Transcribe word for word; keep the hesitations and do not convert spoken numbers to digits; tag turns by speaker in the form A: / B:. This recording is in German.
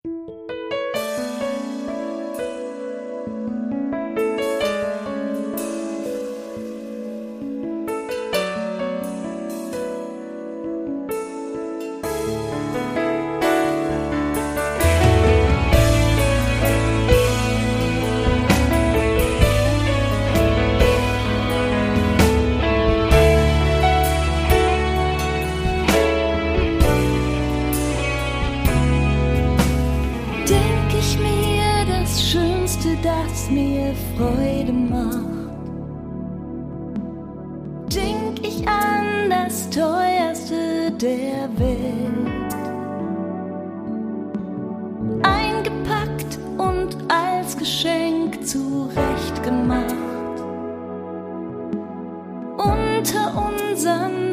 A: Das mir Freude macht, denk ich an das teuerste der Welt, eingepackt und als Geschenk zurechtgemacht, unter unseren